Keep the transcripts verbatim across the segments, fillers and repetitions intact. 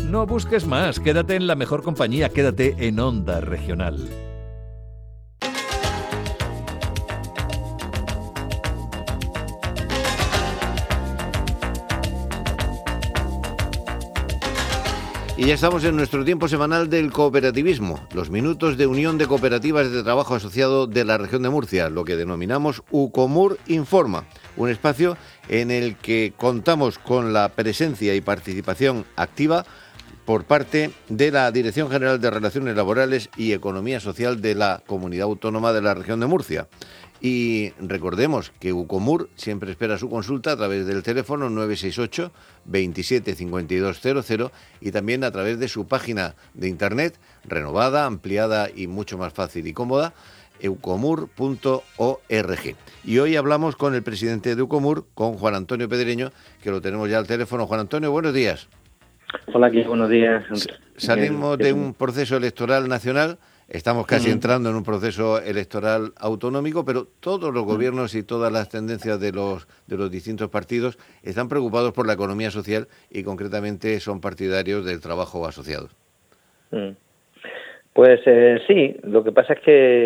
No busques más, quédate en la mejor compañía, quédate en Onda Regional. Y ya estamos en nuestro tiempo semanal del cooperativismo, los minutos de Unión de Cooperativas de Trabajo Asociado de la región de Murcia, lo que denominamos UCOMUR Informa, un espacio en el que contamos con la presencia y participación activa por parte de la Dirección General de Relaciones Laborales y Economía Social de la Comunidad Autónoma de la región de Murcia. Y recordemos que UCOMUR siempre espera su consulta a través del teléfono nueve seis ocho, veintisiete, cincuenta y dos cero cero y también a través de su página de internet, renovada, ampliada y mucho más fácil y cómoda, eucomur punto org. Y hoy hablamos con el presidente de UCOMUR, con Juan Antonio Pedreño, que lo tenemos ya al teléfono. Juan Antonio, buenos días. Hola, aquí, buenos días. Salimos de un proceso electoral nacional. Estamos casi uh-huh. entrando en un proceso electoral autonómico, pero todos los gobiernos y todas las tendencias de los de los distintos partidos están preocupados por la economía social y concretamente son partidarios del trabajo asociado. Uh-huh. Pues eh, sí, lo que pasa es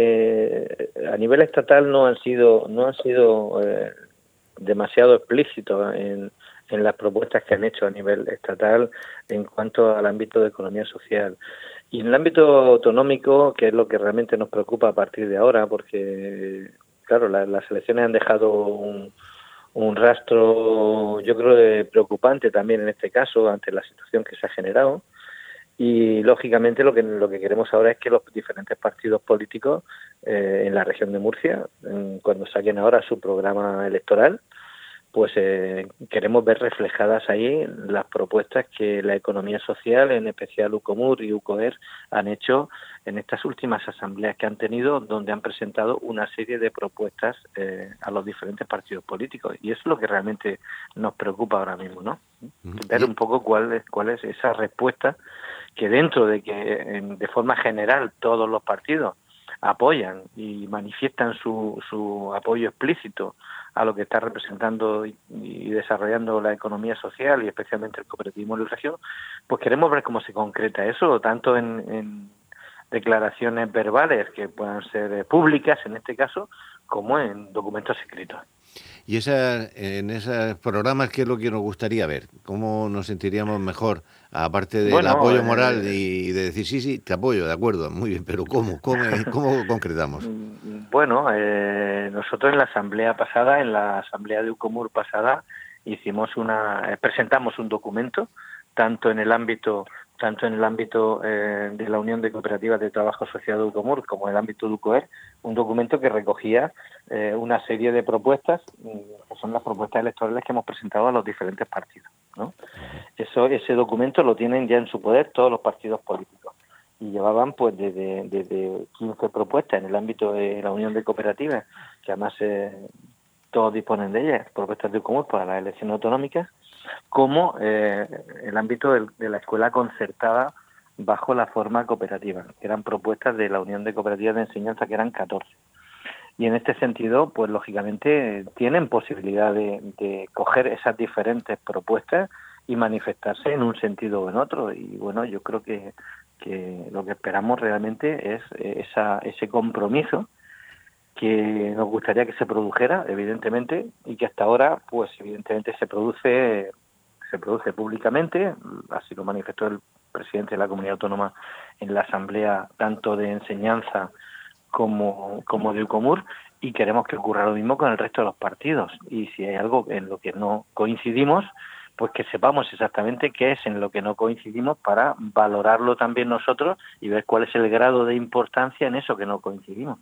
que a nivel estatal no han sido no han sido eh, demasiado explícitos en, en las propuestas que han hecho a nivel estatal en cuanto al ámbito de economía social. Y en el ámbito autonómico, que es lo que realmente nos preocupa a partir de ahora, porque, claro, la, las elecciones han dejado un, un rastro, yo creo, de preocupante también en este caso, ante la situación que se ha generado. Y, lógicamente, lo que lo que queremos ahora es que los diferentes partidos políticos eh, en la región de Murcia, en, cuando saquen ahora su programa electoral, pues eh, queremos ver reflejadas ahí las propuestas que la economía social, en especial UCOMUR y UCOER, han hecho en estas últimas asambleas que han tenido, donde han presentado una serie de propuestas eh, a los diferentes partidos políticos. Y eso es lo que realmente nos preocupa ahora mismo, ¿no? Ver un poco cuál es, cuál es esa respuesta que, dentro de que de forma general todos los partidos apoyan y manifiestan su, su apoyo explícito a lo que está representando y, y desarrollando la economía social y especialmente el cooperativismo en la región, pues queremos ver cómo se concreta eso, tanto en, en declaraciones verbales que puedan ser públicas en este caso, como en documentos escritos. Y esa, en esos programas, ¿qué es lo que nos gustaría ver? ¿Cómo nos sentiríamos mejor, aparte del bueno, apoyo moral eh, y de decir, sí, sí, te apoyo, de acuerdo, muy bien, pero ¿cómo? ¿Cómo, cómo concretamos? Bueno, eh, nosotros en la asamblea pasada, en la asamblea de UCOMUR pasada, hicimos una, eh, presentamos un documento, tanto en el ámbito tanto en el ámbito eh, de la Unión de Cooperativas de Trabajo Asociado de UCOMUR como en el ámbito de UCOER, un documento que recogía eh, una serie de propuestas, que son las propuestas electorales que hemos presentado a los diferentes partidos, ¿no? Eso, ese documento lo tienen ya en su poder todos los partidos políticos y llevaban pues desde, desde quince propuestas en el ámbito de la Unión de Cooperativas, que además eh, todos disponen de ellas, propuestas de UCOMUR para las elecciones autonómicas, como eh, el ámbito de, de la escuela concertada bajo la forma cooperativa, que eran propuestas de la Unión de Cooperativas de Enseñanza, que eran catorce. Y en este sentido, pues lógicamente tienen posibilidad de, de coger esas diferentes propuestas y manifestarse en un sentido o en otro. Y bueno, yo creo que, que lo que esperamos realmente es esa, ese compromiso que nos gustaría que se produjera, evidentemente, y que hasta ahora, pues evidentemente se produce se produce públicamente, así lo manifestó el presidente de la Comunidad Autónoma en la Asamblea, tanto de enseñanza como, como de UCOMUR, y queremos que ocurra lo mismo con el resto de los partidos. Y si hay algo en lo que no coincidimos, pues que sepamos exactamente qué es en lo que no coincidimos para valorarlo también nosotros y ver cuál es el grado de importancia en eso que no coincidimos.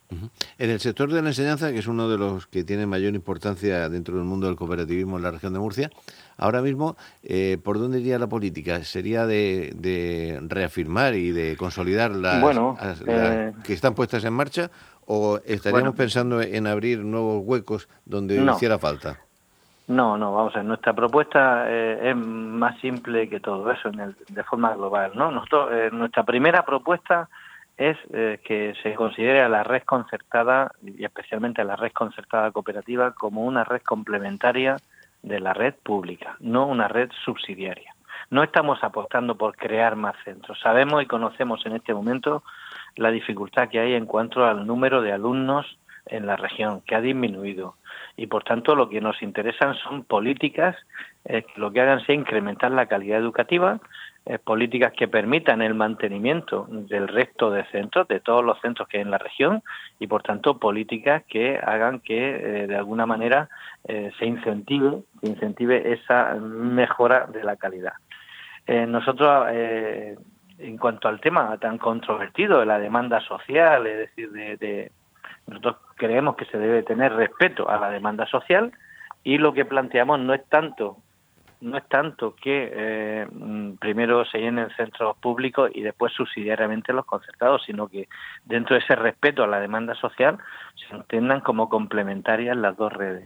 En el sector de la enseñanza, que es uno de los que tiene mayor importancia dentro del mundo del cooperativismo en la región de Murcia, ahora mismo, eh, ¿por dónde iría la política? ¿Sería de, de reafirmar y de consolidar las, bueno, las, eh, las que están puestas en marcha o estaríamos bueno, pensando en abrir nuevos huecos donde no. hiciera falta? No, no, vamos a ver, nuestra propuesta eh, es más simple que todo eso en el, de forma global, ¿no? Nosotros, eh, nuestra primera propuesta es eh, que se considere a la red concertada y especialmente a la red concertada cooperativa como una red complementaria de la red pública, no una red subsidiaria. No estamos apostando por crear más centros. Sabemos y conocemos en este momento la dificultad que hay en cuanto al número de alumnos en la región, que ha disminuido. Y, por tanto, lo que nos interesan son políticas eh, que lo que hagan sea incrementar la calidad educativa, eh, políticas que permitan el mantenimiento del resto de centros, de todos los centros que hay en la región, y, por tanto, políticas que hagan que, eh, de alguna manera, eh, se incentive, se incentive esa mejora de la calidad. Eh, nosotros, eh, en cuanto al tema tan controvertido de la demanda social, es decir, de, de nosotros creemos que se debe tener respeto a la demanda social, y lo que planteamos no es tanto no es tanto que eh, primero se llenen centros públicos y después subsidiariamente los concertados, sino que dentro de ese respeto a la demanda social se entiendan como complementarias las dos redes.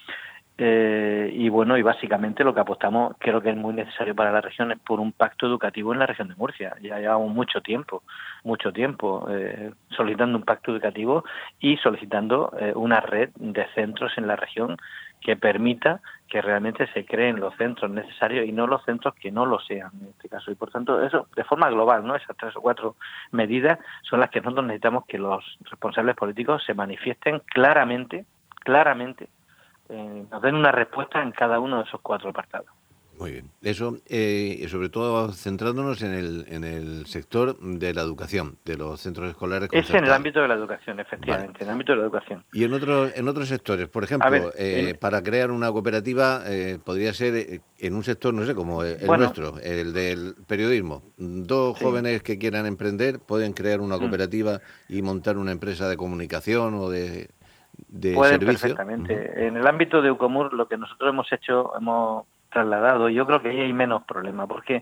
Eh, y bueno, y básicamente lo que apostamos, creo que es muy necesario para la región, es por un pacto educativo en la región de Murcia. Ya llevamos mucho tiempo, mucho tiempo eh, solicitando un pacto educativo y solicitando eh, una red de centros en la región que permita que realmente se creen los centros necesarios y no los centros que no lo sean en este caso. Y por tanto, eso de forma global, ¿no? Esas tres o cuatro medidas son las que nosotros necesitamos que los responsables políticos se manifiesten claramente, claramente, Eh, nos den una respuesta en cada uno de esos cuatro apartados. Muy bien. Eso, eh, y sobre todo centrándonos en el, en el sector de la educación, de los centros escolares concertados. Es en el ámbito de la educación, efectivamente, Vale. en el ámbito de la educación. Y en otros en otros sectores, por ejemplo, ver, eh, en... para crear una cooperativa eh, podría ser en un sector, no sé, como el bueno, nuestro, el del periodismo. Dos sí. jóvenes que quieran emprender pueden crear una cooperativa mm. y montar una empresa de comunicación o de... de Pueden servicio. Perfectamente. Uh-huh. En el ámbito de Ucomur, lo que nosotros hemos hecho, hemos trasladado, yo creo que ahí hay menos problema, porque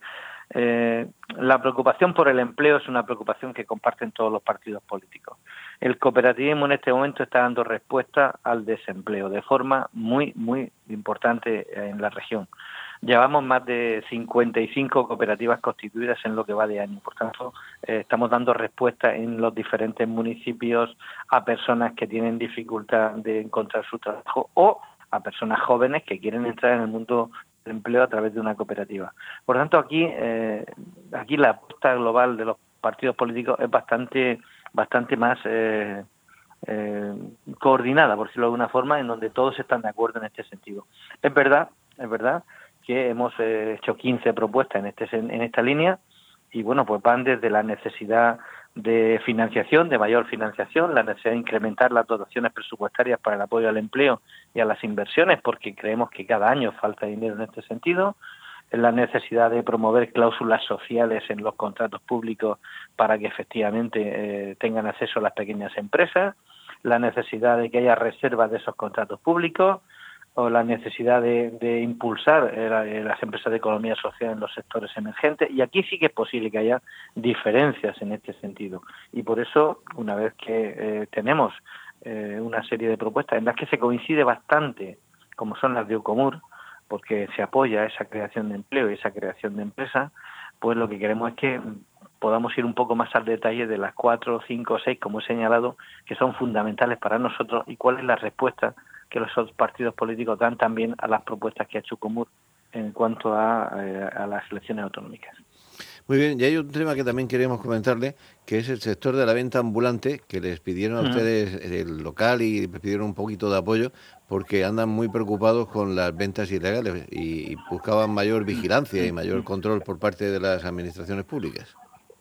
eh, la preocupación por el empleo es una preocupación que comparten todos los partidos políticos. El cooperativismo en este momento está dando respuesta al desempleo de forma muy, muy importante en la región. Llevamos más de cincuenta y cinco cooperativas constituidas en lo que va de año. Por tanto, eh, estamos dando respuesta en los diferentes municipios a personas que tienen dificultad de encontrar su trabajo o a personas jóvenes que quieren entrar en el mundo del empleo a través de una cooperativa. Por tanto, aquí eh, aquí la apuesta global de los partidos políticos es bastante bastante más eh, eh, coordinada, por decirlo de alguna forma, en donde todos están de acuerdo en este sentido. Es verdad, es verdad que hemos eh, hecho quince propuestas en este en esta línea y bueno, pues van desde la necesidad de financiación, de mayor financiación, la necesidad de incrementar las dotaciones presupuestarias para el apoyo al empleo y a las inversiones, porque creemos que cada año falta dinero en este sentido, la necesidad de promover cláusulas sociales en los contratos públicos para que efectivamente eh, tengan acceso a las pequeñas empresas, la necesidad de que haya reservas de esos contratos públicos, o la necesidad de, de impulsar eh, las empresas de economía social en los sectores emergentes, y aquí sí que es posible que haya diferencias en este sentido. Y por eso, una vez que eh, tenemos eh, una serie de propuestas en las que se coincide bastante, como son las de Ucomur, porque se apoya esa creación de empleo y esa creación de empresas, pues lo que queremos es que podamos ir un poco más al detalle de las cuatro, cinco o seis, como he señalado, que son fundamentales para nosotros y cuál es la respuesta que los otros partidos políticos dan también a las propuestas que ha hecho Ucomur en cuanto a, eh, a las elecciones autonómicas. Muy bien, y hay un tema que también queremos comentarle, que es el sector de la venta ambulante, que les pidieron a uh-huh. ustedes el local y les pidieron un poquito de apoyo, porque andan muy preocupados con las ventas ilegales y, y buscaban mayor vigilancia y mayor control por parte de las administraciones públicas.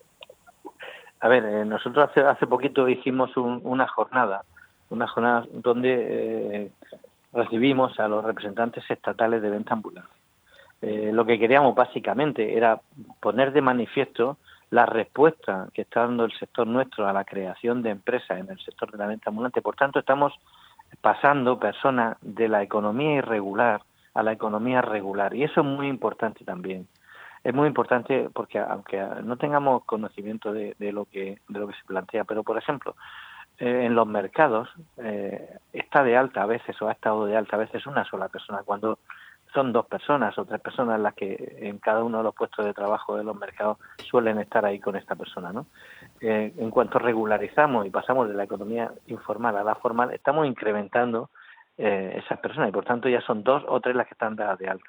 A ver, eh, nosotros hace, hace poquito hicimos un, una jornada, una jornada donde eh, recibimos a los representantes estatales de venta ambulante. Eh, lo que queríamos básicamente era poner de manifiesto la respuesta que está dando el sector nuestro a la creación de empresas en el sector de la venta ambulante. Por tanto, estamos pasando personas de la economía irregular a la economía regular, y eso es muy importante también. Es muy importante porque aunque no tengamos conocimiento de, de lo que de lo que se plantea, pero por ejemplo, eh, en los mercados eh, está de alta a veces o ha estado de alta a veces una sola persona, cuando son dos personas o tres personas las que en cada uno de los puestos de trabajo de los mercados suelen estar ahí con esta persona, ¿no? Eh, en cuanto regularizamos y pasamos de la economía informal a la formal, estamos incrementando eh, esas personas y por tanto ya son dos o tres las que están dadas de alta.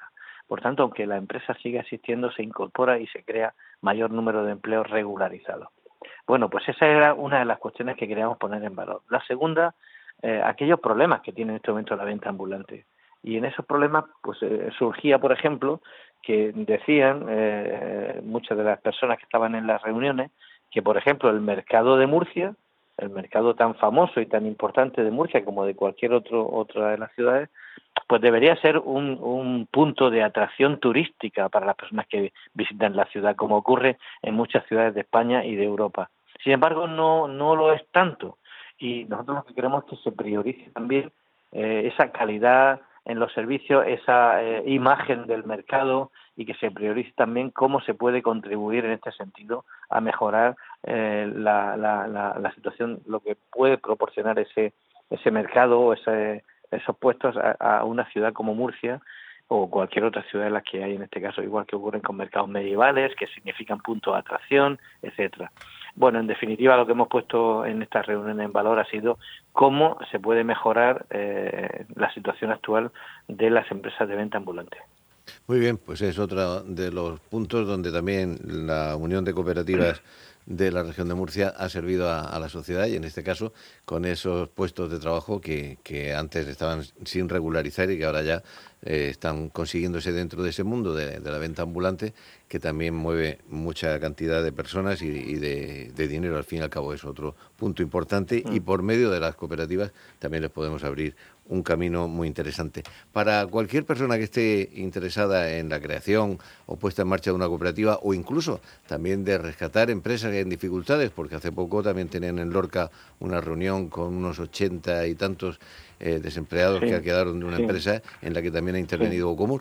Por tanto, aunque la empresa siga existiendo, se incorpora y se crea mayor número de empleos regularizados. Bueno, pues esa era una de las cuestiones que queríamos poner en valor. La segunda, eh, aquellos problemas que tiene en este momento la venta ambulante. Y en esos problemas pues eh, surgía, por ejemplo, que decían eh, muchas de las personas que estaban en las reuniones que, por ejemplo, el mercado de Murcia, el mercado tan famoso y tan importante de Murcia como de cualquier otro otra de las ciudades, pues debería ser un, un punto de atracción turística para las personas que visitan la ciudad, como ocurre en muchas ciudades de España y de Europa. Sin embargo, no no lo es tanto, y nosotros lo que queremos es que se priorice también eh, esa calidad en los servicios, esa eh, imagen del mercado, y que se priorice también cómo se puede contribuir en este sentido a mejorar eh, la, la, la, la situación, lo que puede proporcionar ese ese mercado o ese, esos puestos a, a una ciudad como Murcia o cualquier otra ciudad de las que hay en este caso, igual que ocurren con mercados medievales, que significan puntos de atracción, etcétera. Bueno, en definitiva, lo que hemos puesto en esta reunión en valor ha sido cómo se puede mejorar eh, la situación actual de las empresas de venta ambulante. Muy bien, pues es otro de los puntos donde también la Unión de Cooperativas de la región de Murcia ha servido a, a la sociedad, y en este caso con esos puestos de trabajo que, que antes estaban sin regularizar y que ahora ya eh, están consiguiéndose dentro de ese mundo de, de la venta ambulante, que también mueve mucha cantidad de personas y, y de, de dinero. Al fin y al cabo es otro punto importante, mm. y por medio de las cooperativas también les podemos abrir un camino muy interesante. Para cualquier persona que esté interesada en la creación o puesta en marcha de una cooperativa, o incluso también de rescatar empresas en dificultades, porque hace poco también tenían en Lorca una reunión con unos ochenta y tantos eh, desempleados sí, que quedaron de una sí. empresa en la que también ha intervenido sí. Ucomur.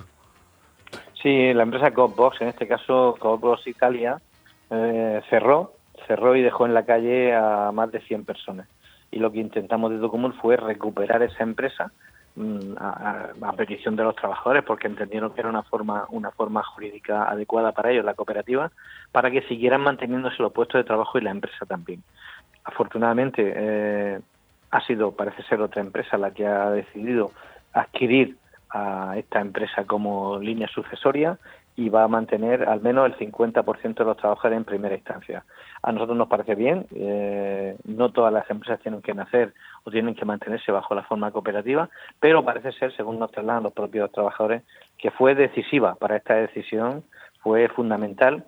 Sí, la empresa Coopbox, en este caso Coopbox Italia, eh, cerró, cerró y dejó en la calle a más de cien personas. Y lo que intentamos desde Ucomur fue recuperar esa empresa mmm, a, a, a petición de los trabajadores, porque entendieron que era una forma una forma jurídica adecuada para ellos, la cooperativa, para que siguieran manteniéndose los puestos de trabajo y la empresa también. Afortunadamente eh, ha sido, parece ser otra empresa la que ha decidido adquirir a esta empresa como línea sucesoria, y va a mantener al menos el cincuenta por ciento de los trabajadores en primera instancia. A nosotros nos parece bien, eh, no todas las empresas tienen que nacer o tienen que mantenerse bajo la forma cooperativa, pero parece ser, según nos trasladan los propios trabajadores, que fue decisiva para esta decisión, fue fundamental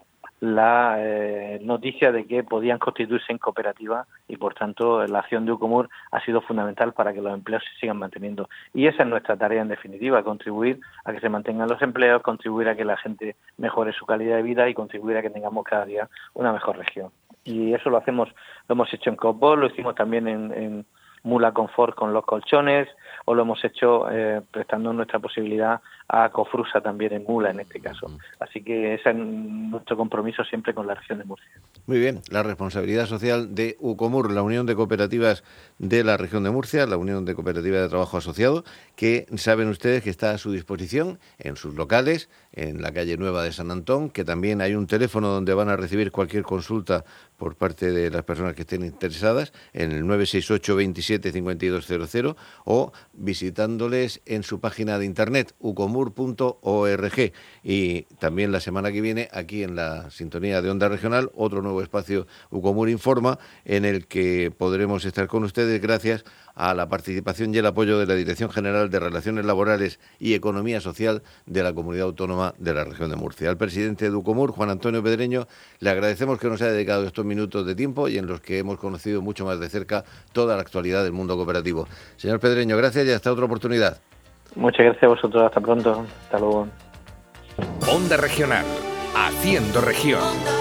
la eh, noticia de que podían constituirse en cooperativa, y por tanto la acción de Ucomur ha sido fundamental para que los empleos se sigan manteniendo. Y esa es nuestra tarea en definitiva, contribuir a que se mantengan los empleos, contribuir a que la gente mejore su calidad de vida y contribuir a que tengamos cada día una mejor región. Y eso lo hacemos, lo hemos hecho en Coopbox, lo hicimos también en, en Mula Confort con los colchones, o lo hemos hecho eh, prestando nuestra posibilidad a Cofrusa también en Mula en este caso. Así que ese es nuestro compromiso siempre con la región de Murcia. Muy bien, la responsabilidad social de Ucomur, la Unión de Cooperativas de la región de Murcia, la Unión de Cooperativas de Trabajo Asociado, que saben ustedes que está a su disposición en sus locales, en la calle Nueva de San Antón, que también hay un teléfono donde van a recibir cualquier consulta por parte de las personas que estén interesadas, en el nueve seis ocho veintisiete cincuenta y dos cero cero, o visitándoles en su página de internet ucomur punto org. Y también la semana que viene, aquí en la sintonía de Onda Regional, otro nuevo espacio Ucomur Informa, en el que podremos estar con ustedes gracias a la participación y el apoyo de la Dirección General de Relaciones Laborales y Economía Social de la Comunidad Autónoma de la región de Murcia. Al presidente de Ucomur, Juan Antonio Pedreño, le agradecemos que nos haya dedicado estos minutos de tiempo y en los que hemos conocido mucho más de cerca toda la actualidad del mundo cooperativo. Señor Pedreño, gracias y hasta otra oportunidad. Muchas gracias a vosotros, hasta pronto, hasta luego. Onda Regional, haciendo región.